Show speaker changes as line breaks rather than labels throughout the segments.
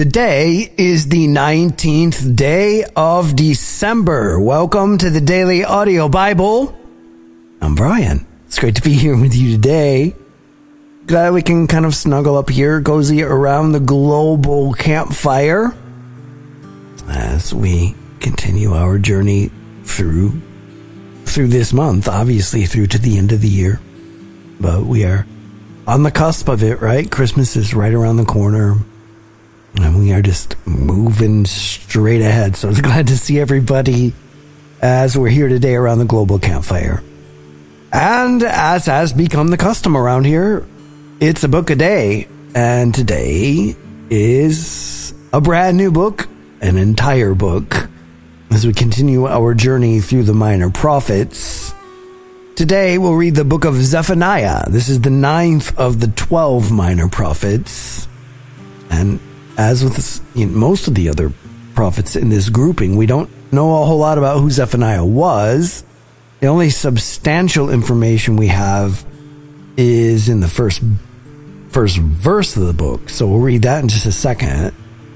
Today is the 19th day of December. Welcome to the Daily Audio Bible. I'm Brian. It's great to be here with you today. Glad we can kind of snuggle up here, cozy around the global campfire as we continue our journey through this month, obviously through to the end of the year. But we are on the cusp of it, right? Christmas is right around the corner. And we are just moving straight ahead. So I was glad to see everybody as we're here today around the global campfire. And as has become the custom around here, it's a book a day. And today is a brand new book, an entire book, as we continue our journey through the minor prophets. Today we'll read the book of Zephaniah. This is the 9th of the 12 minor prophets. And as with most of the other prophets in this grouping, we don't know a whole lot about who Zephaniah was. The only substantial information we have is in the first verse of the book. So we'll read that in just a second.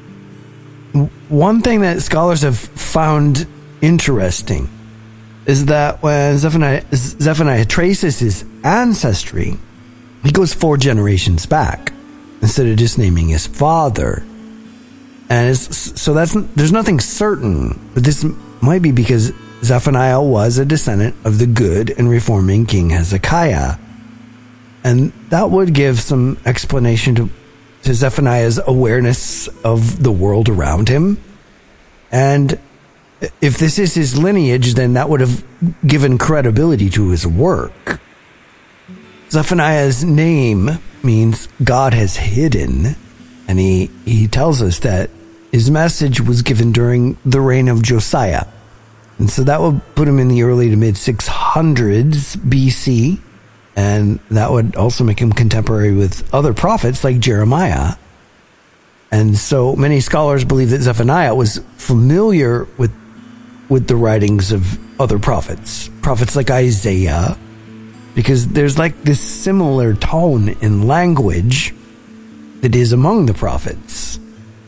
One thing that scholars have found interesting is that when Zephaniah traces his ancestry, he goes 4 generations back instead of just naming his father. And there's nothing certain, but this might be because Zephaniah was a descendant of the good and reforming King Hezekiah. And that would give some explanation to Zephaniah's awareness of the world around him. And if this is his lineage, then that would have given credibility to his work. Zephaniah's name means God has hidden, and he tells us that his message was given during the reign of Josiah. And so that would put him in the early to mid 600s BC, and that would also make him contemporary with other prophets like Jeremiah. And so many scholars believe that Zephaniah was familiar with the writings of other prophets like Isaiah, because there's like this similar tone in language that is among the prophets.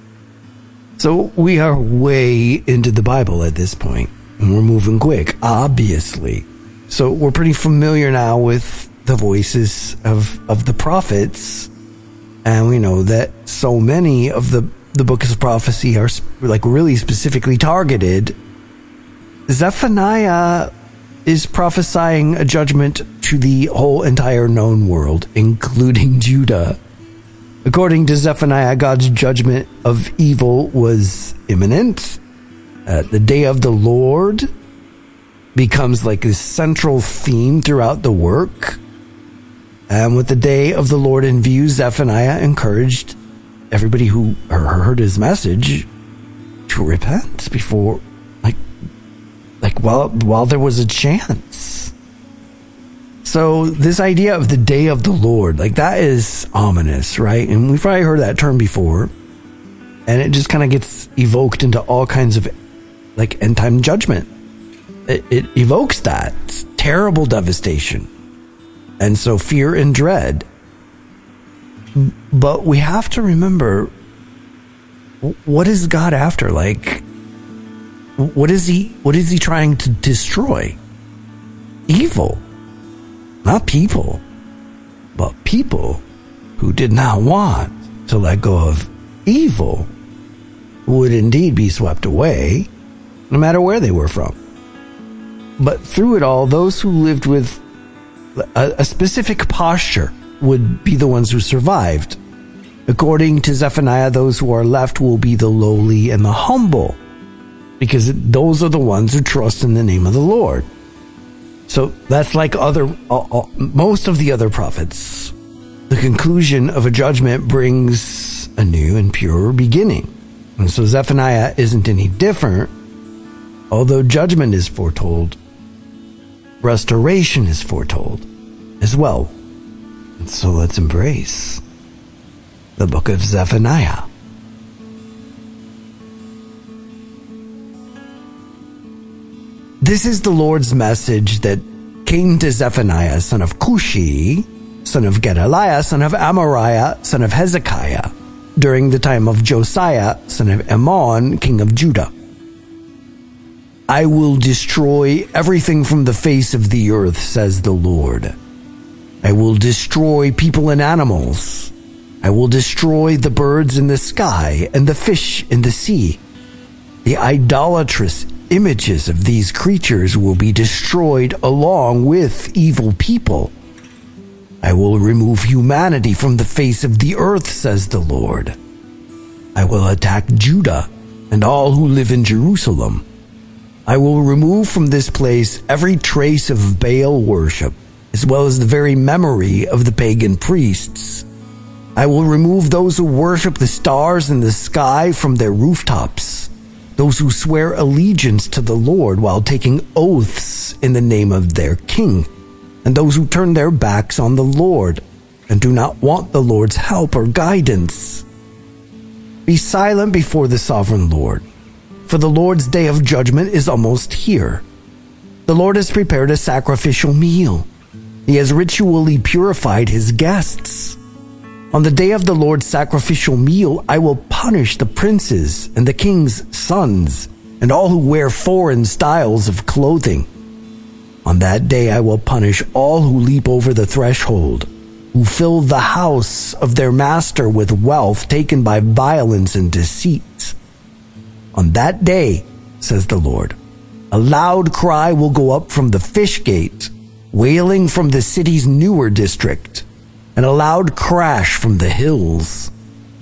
So we are way into the Bible at this point, and we're moving quick, obviously. So we're pretty familiar now with the voices of the prophets, and we know that so many of the books of prophecy are like really specifically targeted. Zephaniah is prophesying a judgment to the whole entire known world, including Judah. According to Zephaniah, God's judgment of evil was imminent. The day of the Lord becomes like this central theme throughout the work. And with the day of the Lord in view, Zephaniah encouraged everybody who heard his message to repent before, while there was a chance. So this idea of the day of the Lord, that is ominous, right? And we've probably heard that term before. And it just kind of gets evoked into all kinds of end time judgment. It evokes that. It's terrible devastation. And so fear and dread. But we have to remember, what is God after? What is he trying to destroy? Evil. Not people, but people who did not want to let go of evil would indeed be swept away, no matter where they were from. But through it all, those who lived with a specific posture would be the ones who survived. According to Zephaniah, those who are left will be the lowly and the humble, because those are the ones who trust in the name of the Lord. So that's like most of the other prophets. The conclusion of a judgment brings a new and pure beginning. And so Zephaniah isn't any different. Although judgment is foretold, restoration is foretold as well. And so let's embrace the book of Zephaniah. This is the Lord's message that came to Zephaniah, son of Cushi, son of Gedaliah, son of Amariah, son of Hezekiah, during the time of Josiah, son of Ammon, king of Judah. I will destroy everything from the face of the earth, says the Lord. I will destroy people and animals. I will destroy the birds in the sky and the fish in the sea. The idolatrous images of these creatures will be destroyed along with evil people. I will remove humanity from the face of the earth, says the Lord. I will attack Judah and all who live in Jerusalem. I will remove from this place every trace of Baal worship, as well as the very memory of the pagan priests. I will remove those who worship the stars in the sky from their rooftops, those who swear allegiance to the Lord while taking oaths in the name of their king, and those who turn their backs on the Lord and do not want the Lord's help or guidance. Be silent before the sovereign Lord, for the Lord's day of judgment is almost here. The Lord has prepared a sacrificial meal. He has ritually purified his guests. On the day of the Lord's sacrificial meal, I will punish the princes and the king's sons and all who wear foreign styles of clothing. On that day, I will punish all who leap over the threshold, who fill the house of their master with wealth taken by violence and deceit. On that day, says the Lord, a loud cry will go up from the fish gate, wailing from the city's newer district, and a loud crash from the hills.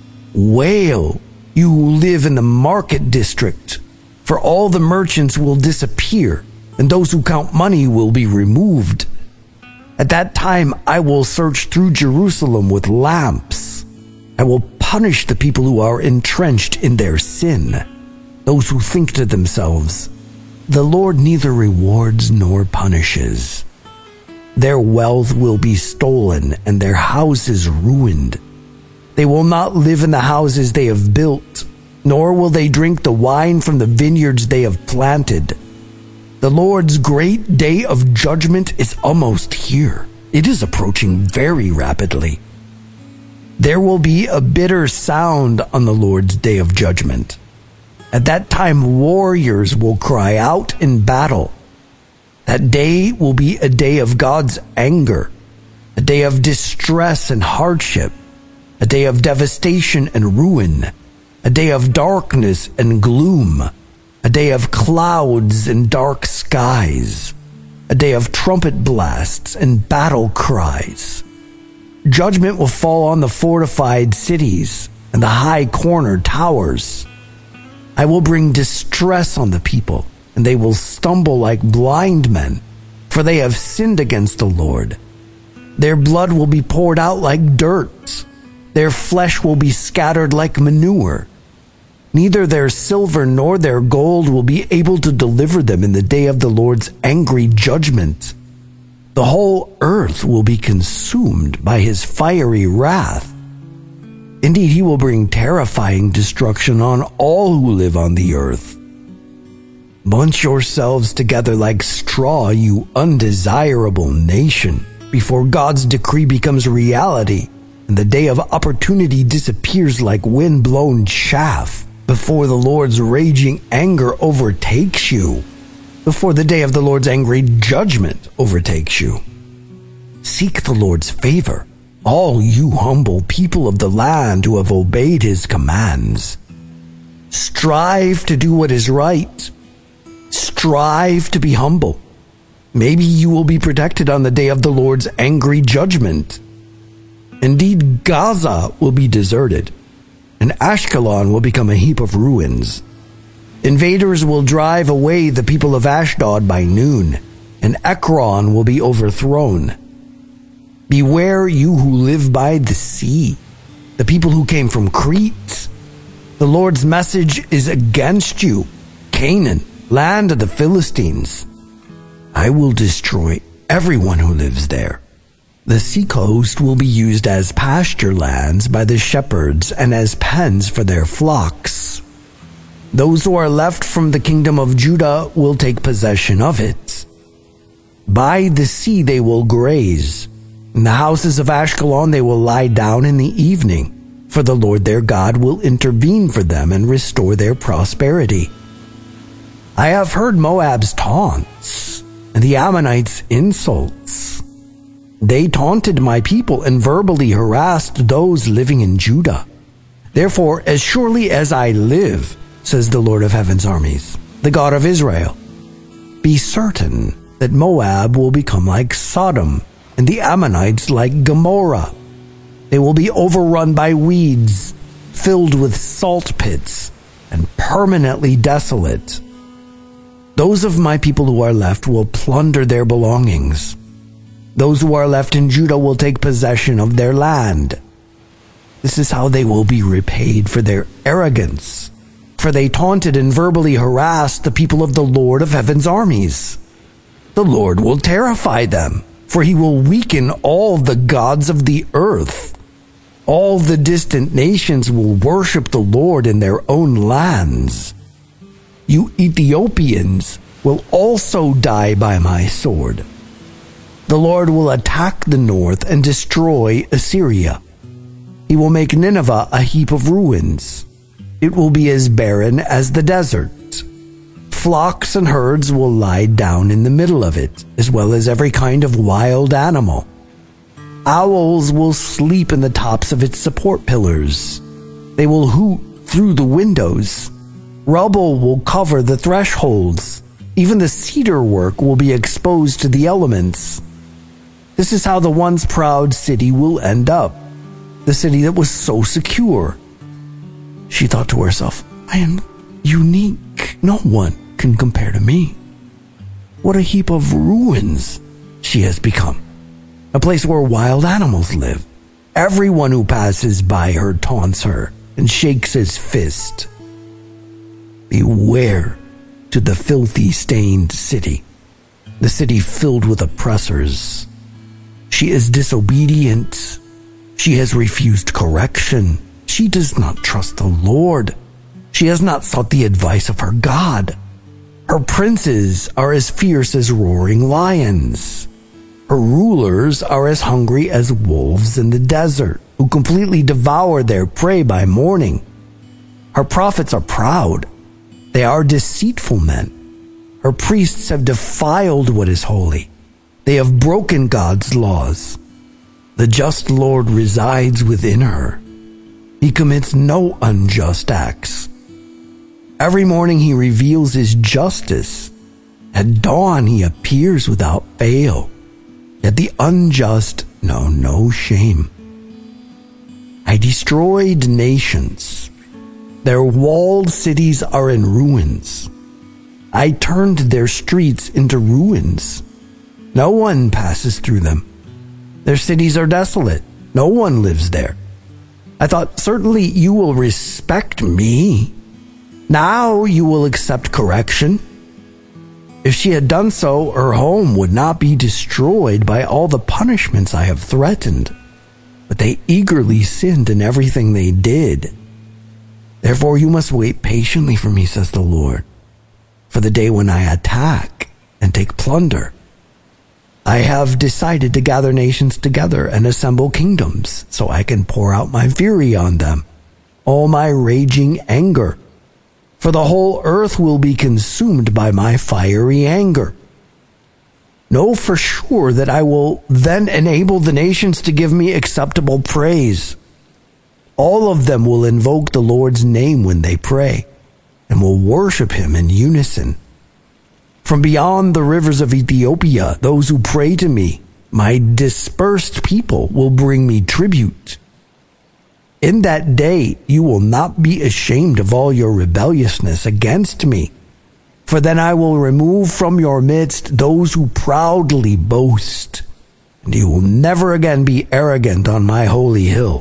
Wail, you who live in the market district, for all the merchants will disappear, and those who count money will be removed. At that time, I will search through Jerusalem with lamps. I will punish the people who are entrenched in their sin, those who think to themselves, the Lord neither rewards nor punishes. Their wealth will be stolen and their houses ruined. They will not live in the houses they have built, nor will they drink the wine from the vineyards they have planted. The Lord's great day of judgment is almost here. It is approaching very rapidly. There will be a bitter sound on the Lord's day of judgment. At that time, warriors will cry out in battle. That day will be a day of God's anger, a day of distress and hardship, a day of devastation and ruin, a day of darkness and gloom, a day of clouds and dark skies, a day of trumpet blasts and battle cries. Judgment will fall on the fortified cities and the high-cornered towers. I will bring distress on the people, and they will stumble like blind men, for they have sinned against the Lord. Their blood will be poured out like dirt. Their flesh will be scattered like manure. Neither their silver nor their gold will be able to deliver them in the day of the Lord's angry judgment. The whole earth will be consumed by his fiery wrath. Indeed, he will bring terrifying destruction on all who live on the earth. Bunch yourselves together like straw, you undesirable nation, before God's decree becomes reality, and the day of opportunity disappears like wind-blown chaff, before the Lord's raging anger overtakes you, before the day of the Lord's angry judgment overtakes you. Seek the Lord's favor, all you humble people of the land who have obeyed his commands. Strive to do what is right. Strive to be humble. Maybe you will be protected on the day of the Lord's angry judgment. Indeed, Gaza will be deserted, and Ashkelon will become a heap of ruins. Invaders will drive away the people of Ashdod by noon, and Ekron will be overthrown. Beware you who live by the sea, the people who came from Crete. The Lord's message is against you, Canaan, land of the Philistines. I will destroy everyone who lives there. The seacoast will be used as pasture lands by the shepherds and as pens for their flocks. Those who are left from the kingdom of Judah will take possession of it. By the sea they will graze. In the houses of Ashkelon they will lie down in the evening. for the Lord their God will intervene for them and restore their prosperity. I have heard Moab's taunts and the Ammonites' insults. They taunted my people and verbally harassed those living in Judah. Therefore, as surely as I live, says the Lord of heaven's armies, the God of Israel, be certain that Moab will become like Sodom and the Ammonites like Gomorrah. They will be overrun by weeds, filled with salt pits, and permanently desolate. Those of my people who are left will plunder their belongings. Those who are left in Judah will take possession of their land. This is how they will be repaid for their arrogance, for they taunted and verbally harassed the people of the Lord of heaven's armies. The Lord will terrify them, for he will weaken all the gods of the earth. All the distant nations will worship the Lord in their own lands. You Ethiopians will also die by my sword. The Lord will attack the north and destroy Assyria. He will make Nineveh a heap of ruins. It will be as barren as the desert. Flocks and herds will lie down in the middle of it, as well as every kind of wild animal. Owls will sleep in the tops of its support pillars. They will hoot through the windows. Rubble will cover the thresholds. Even the cedar work will be exposed to the elements. This is how the once proud city will end up, the city that was so secure. She thought to herself, I am unique. No one can compare to me. What a heap of ruins she has become. A place where wild animals live. Everyone who passes by her taunts her and shakes his fist. Beware to the filthy, stained city, the city filled with oppressors. She is disobedient. She has refused correction. She does not trust the Lord. She has not sought the advice of her God. Her princes are as fierce as roaring lions. Her rulers are as hungry as wolves in the desert, who completely devour their prey by morning. Her prophets are proud. They are deceitful men. Her priests have defiled what is holy. They have broken God's laws. The just Lord resides within her. He commits no unjust acts. Every morning he reveals his justice. At dawn he appears without fail. Yet the unjust know no shame. I destroyed nations. Their walled cities are in ruins. I turned their streets into ruins. No one passes through them. Their cities are desolate. No one lives there. I thought, certainly you will respect me. Now you will accept correction. If she had done so, her home would not be destroyed by all the punishments I have threatened. But they eagerly sinned in everything they did. Therefore you must wait patiently for me, says the Lord, for the day when I attack and take plunder. I have decided to gather nations together and assemble kingdoms, so I can pour out my fury on them, all my raging anger. For the whole earth will be consumed by my fiery anger. Know for sure that I will then enable the nations to give me acceptable praise. All of them will invoke the Lord's name when they pray, and will worship him in unison. From beyond the rivers of Ethiopia, those who pray to me, my dispersed people, will bring me tribute. In that day you will not be ashamed of all your rebelliousness against me, for then I will remove from your midst those who proudly boast, and you will never again be arrogant on my holy hill.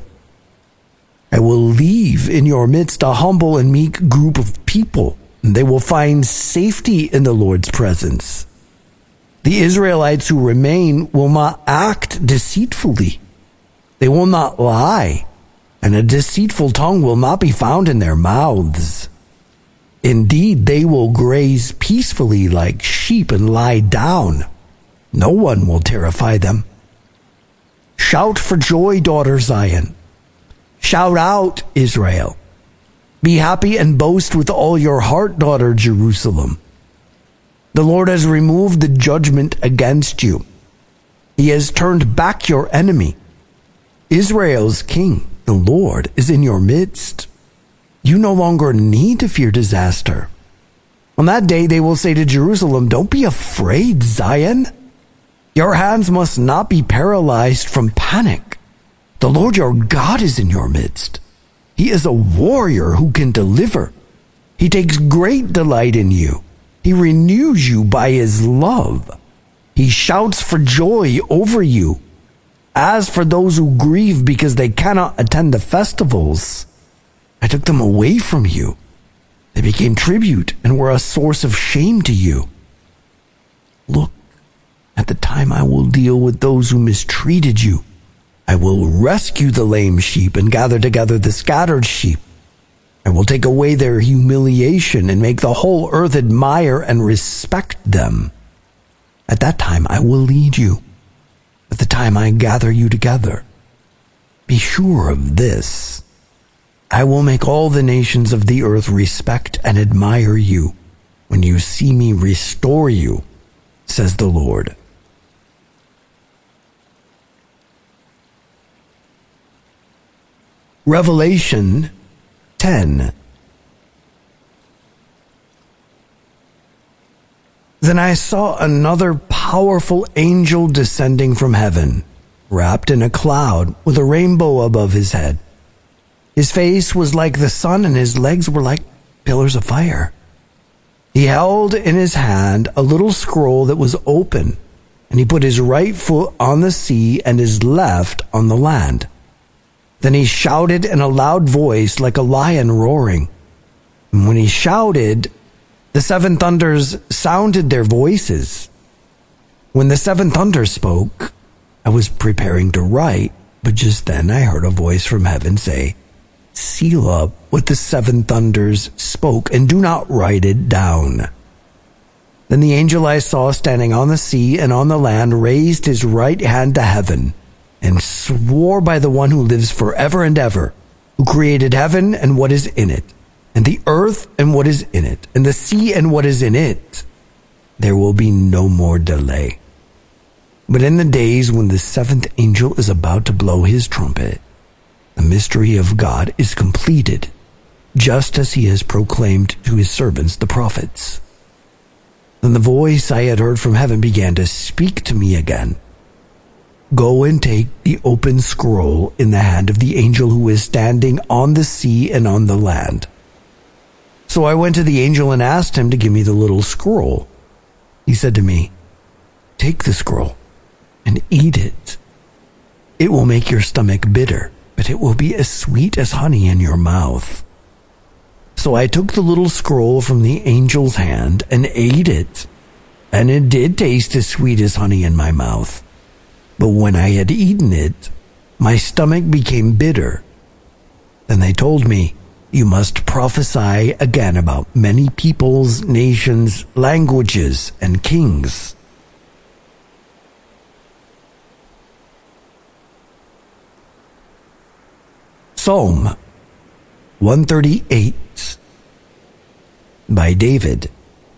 I will leave in your midst a humble and meek group of people, and they will find safety in the Lord's presence. The Israelites who remain will not act deceitfully. They will not lie, and a deceitful tongue will not be found in their mouths. Indeed, they will graze peacefully like sheep and lie down. No one will terrify them. Shout for joy, daughter Zion. Shout out, Israel. Be happy and boast with all your heart, daughter Jerusalem. The Lord has removed the judgment against you. He has turned back your enemy. Israel's king, the Lord, is in your midst. You no longer need to fear disaster. On that day they will say to Jerusalem, don't be afraid, Zion. Your hands must not be paralyzed from panic. The Lord your God is in your midst. He is a warrior who can deliver. He takes great delight in you. He renews you by his love. He shouts for joy over you. As for those who grieve because they cannot attend the festivals, I took them away from you. They became tribute and were a source of shame to you. Look, at the time I will deal with those who mistreated you. I will rescue the lame sheep and gather together the scattered sheep. I will take away their humiliation and make the whole earth admire and respect them. At that time I will lead you. At the time I gather you together. Be sure of this. I will make all the nations of the earth respect and admire you when you see me restore you, says the Lord. Revelation 10. Then I saw another powerful angel descending from heaven, wrapped in a cloud with a rainbow above his head. His face was like the sun and his legs were like pillars of fire. He held in his hand a little scroll that was open, and he put his right foot on the sea and his left on the land. Then he shouted in a loud voice like a lion roaring. And when he shouted, the seven thunders sounded their voices. When the seven thunders spoke, I was preparing to write, but just then I heard a voice from heaven say, seal up what the seven thunders spoke and do not write it down. Then the angel I saw standing on the sea and on the land raised his right hand to heaven and swore by the one who lives forever and ever, who created heaven and what is in it, and the earth and what is in it, and the sea and what is in it, there will be no more delay. But in the days when the seventh angel is about to blow his trumpet, the mystery of God is completed, just as he has proclaimed to his servants the prophets. Then the voice I had heard from heaven began to speak to me again. Go and take the open scroll in the hand of the angel who is standing on the sea and on the land. So I went to the angel and asked him to give me the little scroll. He said to me, take the scroll and eat it. It will make your stomach bitter, but it will be as sweet as honey in your mouth. So I took the little scroll from the angel's hand and ate it, and it did taste as sweet as honey in my mouth. But when I had eaten it, my stomach became bitter. Then they told me, you must prophesy again about many peoples, nations, languages, and kings. Psalm 138 by David.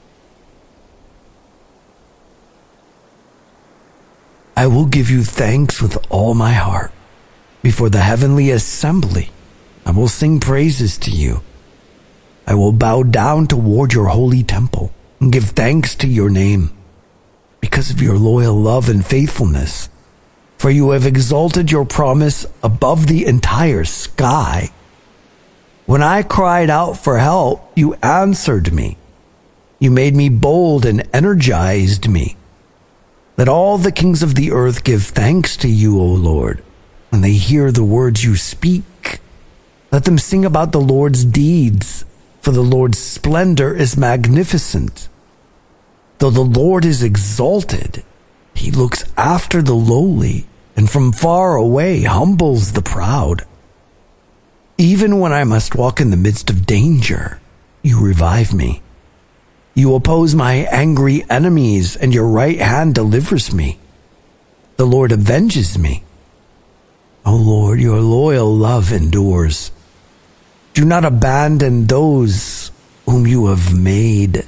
I will give you thanks with all my heart. Before the heavenly assembly, I will sing praises to you. I will bow down toward your holy temple and give thanks to your name because of your loyal love and faithfulness. For you have exalted your promise above the entire sky. When I cried out for help, you answered me. You made me bold and energized me. Let all the kings of the earth give thanks to you, O Lord, when they hear the words you speak. Let them sing about the Lord's deeds, for the Lord's splendor is magnificent. Though the Lord is exalted, he looks after the lowly, and from far away humbles the proud. Even when I must walk in the midst of danger, you revive me. You oppose my angry enemies, and your right hand delivers me. The Lord avenges me. O Lord, your loyal love endures. Do not abandon those whom you have made.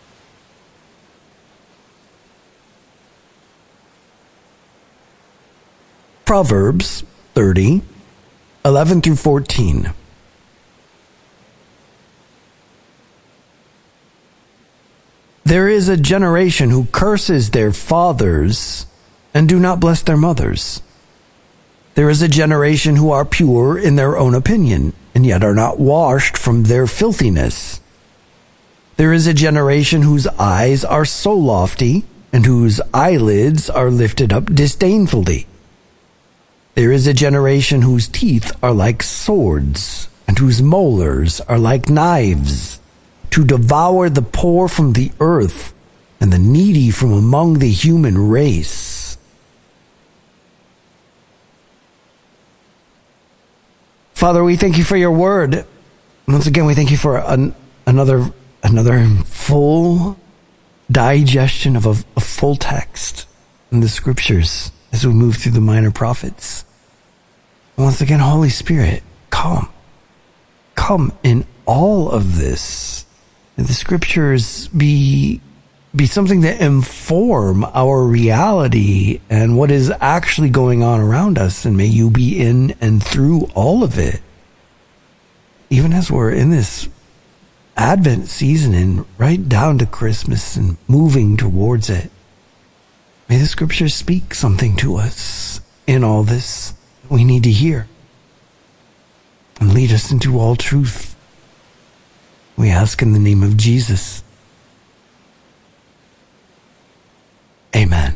Proverbs 30, 11 through 14. There is a generation who curses their fathers and do not bless their mothers. There is a generation who are pure in their own opinion, and yet are not washed from their filthiness. There is a generation whose eyes are so lofty, and whose eyelids are lifted up disdainfully. There is a generation whose teeth are like swords, and whose molars are like knives, to devour the poor from the earth, and the needy from among the human race. Father, we thank you for your word. Once again, we thank you for another full digestion of a full text in the scriptures as we move through the minor prophets. Once again, Holy Spirit, come in all of this. And the scriptures be something that inform our reality and what is actually going on around us. And may you be in and through all of it. Even as we're in this Advent season and right down to Christmas and moving towards it, may the scriptures speak something to us in all this that we need to hear and lead us into all truth. We ask in the name of Jesus. Amen.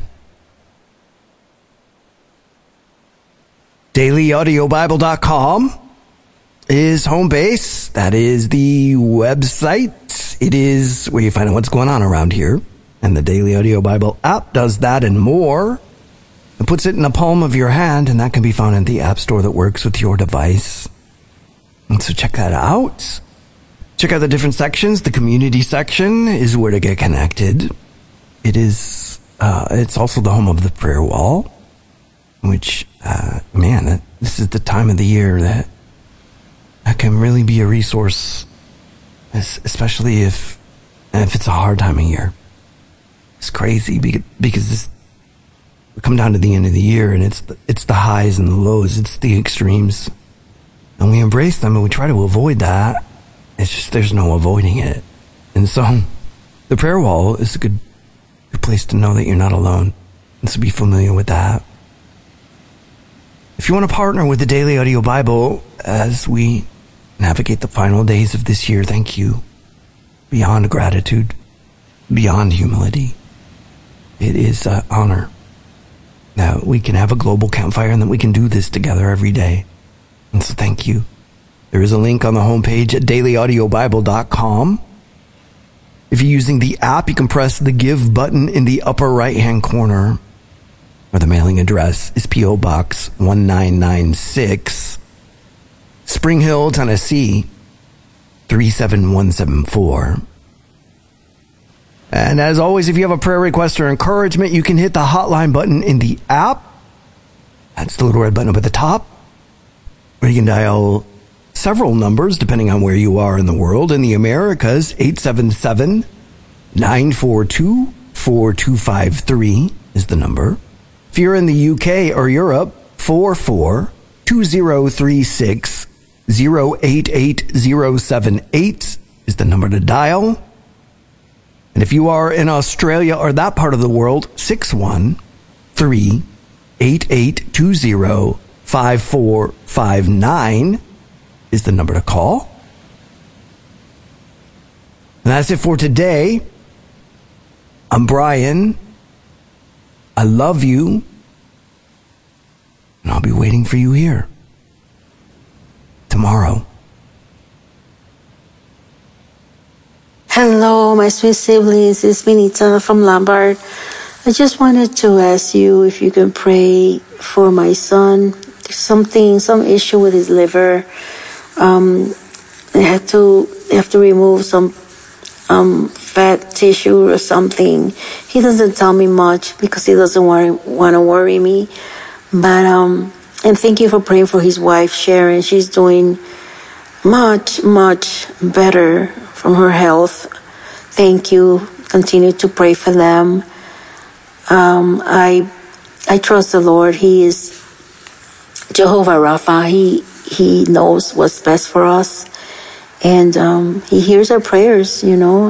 DailyAudioBible.com is home base. That is the website. It is where you find out what's going on around here. And the Daily Audio Bible app does that and more. It puts it in the palm of your hand, and that can be found in the app store that works with your device. And so check that out. Check out the different sections. The community section is where to get connected. It is, it's also the home of the prayer wall, which, this is the time of the year that can really be a resource, especially if it's a hard time of year. It's crazy because we come down to the end of the year and it's the highs and the lows. It's the extremes, and we embrace them and we try to avoid that. It's just there's no avoiding it. And so the prayer wall is a good place to know that you're not alone, and so be familiar with that. If you want to partner with the Daily Audio Bible as we navigate the final days of this year, thank you. Beyond gratitude, beyond humility. It is an honor that we can have a global campfire and that we can do this together every day. And so thank you. There is a link on the homepage at dailyaudiobible.com. If you're using the app, you can press the Give button in the upper right-hand corner, where the mailing address is P.O. Box 1996, Spring Hill, Tennessee, 37174. And as always, if you have a prayer request or encouragement, you can hit the hotline button in the app. That's the little red button up at the top, or you can dial several numbers depending on where you are in the world. In the Americas, 877-942-4253 is the number. If you're in the UK or Europe, 44-2036-088078 is the number to dial. And if you are in Australia or that part of the world, 613-8820-5459 is the number to call. And that's it for today. I'm Brian. I love you. And I'll be waiting for you here tomorrow.
Hello, my sweet siblings. It's Benita from Lombard. I just wanted to ask you if you can pray for my son. Some issue with his liver. They have to remove some fat tissue or something. He doesn't tell me much because he doesn't want to worry me. But And thank you for praying for his wife, Sharon. She's doing much, much better from her health. Thank you. Continue to pray for them. I trust the Lord. He is Jehovah Rapha. He knows what's best for us. And he hears our prayers,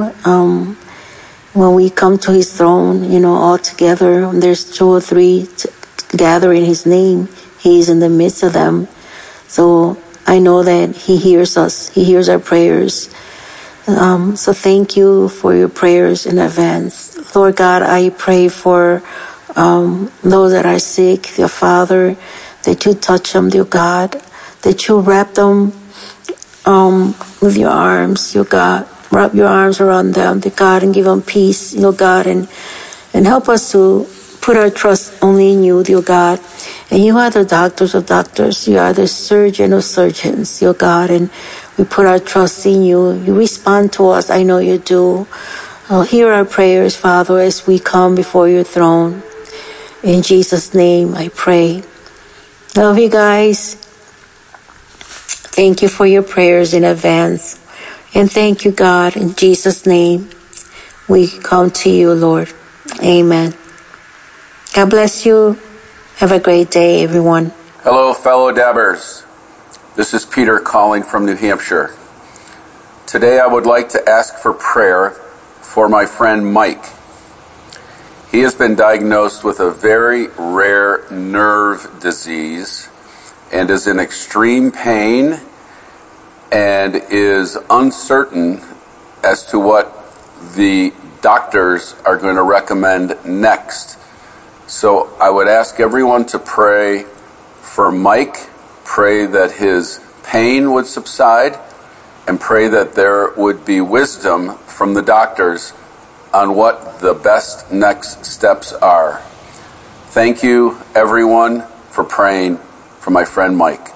when we come to his throne, all together. When there's 2 or 3 gather in his name, he is in the midst of them. So I know that he hears us. He hears our prayers. So thank you for your prayers in advance. Lord God, I pray for those that are sick, dear Father, that you touch them, dear God, that you wrap them with your arms, dear God. Wrap your arms around them, dear God, and give them peace, dear God, and help us to put our trust only in you, dear God. And you are the doctors of doctors. You are the surgeon of surgeons, dear God, and we put our trust in you. You respond to us. I know you do. Hear our prayers, Father, as we come before your throne. In Jesus' name, I pray. Love you guys. Thank you for your prayers in advance. And thank you, God. In Jesus' name, we come to you, Lord. Amen. God bless you. Have a great day, everyone.
Hello, fellow Dabbers. This is Peter calling from New Hampshire. Today I would like to ask for prayer for my friend Mike. He has been diagnosed with a very rare nerve disease and is in extreme pain and is uncertain as to what the doctors are going to recommend next. So I would ask everyone to pray for Mike, pray that his pain would subside, and pray that there would be wisdom from the doctors on what the best next steps are. Thank you, everyone, for praying for my friend Mike.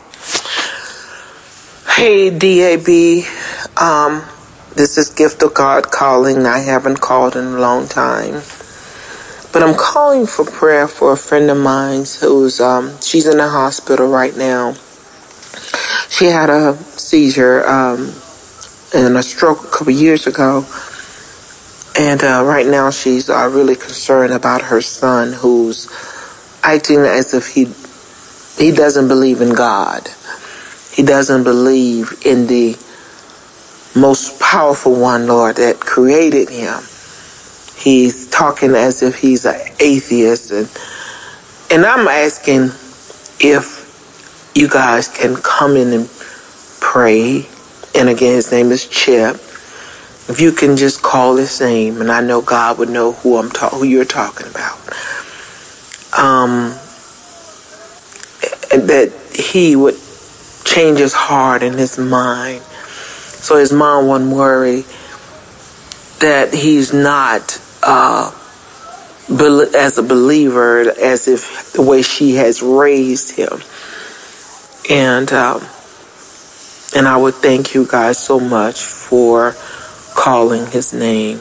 Hey, DAB. This is Gift of God calling. I haven't called in a long time. But I'm calling for prayer for a friend of mine who's, she's in the hospital right now. She had a seizure and a stroke a couple years ago. And right now she's really concerned about her son, who's acting as if he doesn't believe in God. He doesn't believe in the most powerful one, Lord, that created him. He's talking as if he's an atheist. And I'm asking if you guys can come in and pray. And again, his name is Chip. If you can just call his name, and I know God would know who you're talking about. And that he would change his heart and his mind, so his mom wouldn't worry that he's not as a believer, as if the way she has raised him. And I would thank you guys so much for calling his name.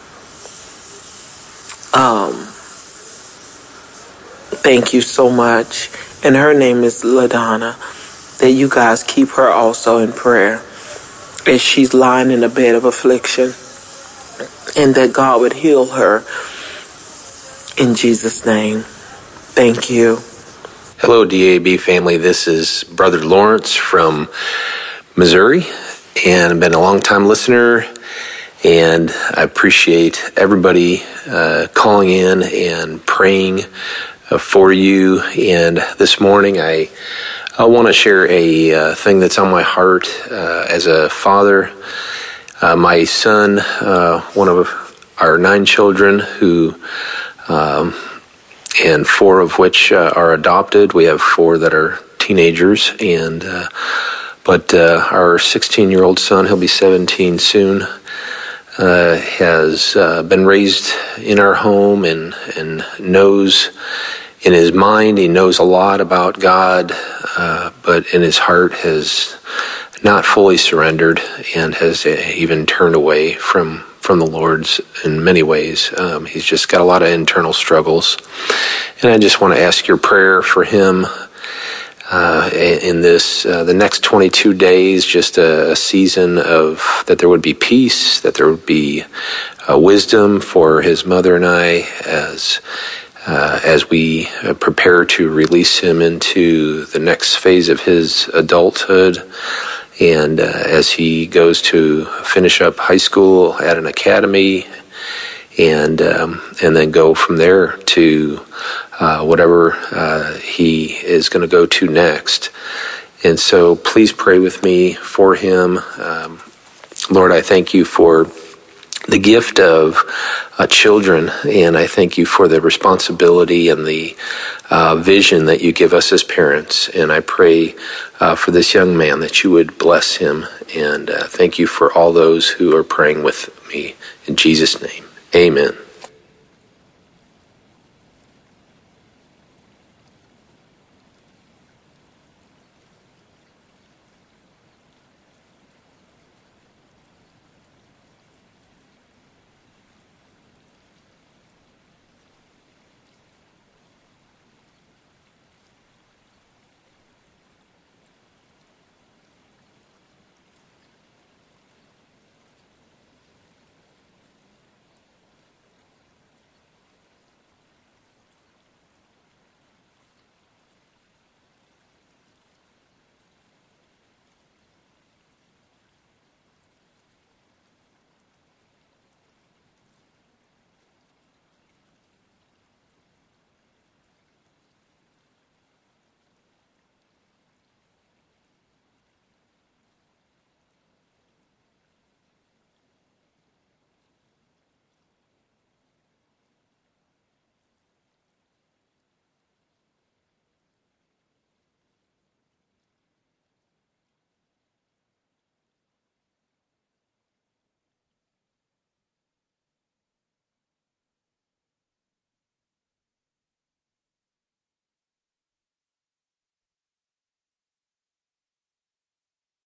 Thank you so much. And her name is LaDonna. That you guys keep her also in prayer as she's lying in a bed of affliction, and that God would heal her in Jesus' name. Thank you.
Hello, DAB family. This is Brother Lawrence from Missouri, and I've been a long-time listener, and I appreciate everybody calling in and praying for you. And this morning I want to share a thing that's on my heart as a father. My son, one of our 9 children, who and 4 of which are adopted. We have 4 that are teenagers, and but our 16-year-old son, he'll be 17 soon, has been raised in our home and knows. In his mind, he knows a lot about God, but in his heart has not fully surrendered and has even turned away from the Lord's in many ways. He's just got a lot of internal struggles. And I just want to ask your prayer for him in this the next 22 days, just a season of that there would be peace, that there would be wisdom for his mother and I as we prepare to release him into the next phase of his adulthood, and as he goes to finish up high school at an academy, and then go from there to whatever he is going to go to next. And so please pray with me for him. Lord, I thank you for the gift of children, and I thank you for the responsibility and the vision that you give us as parents. And I pray for this young man that you would bless him, and thank you for all those who are praying with me. In Jesus' name, amen.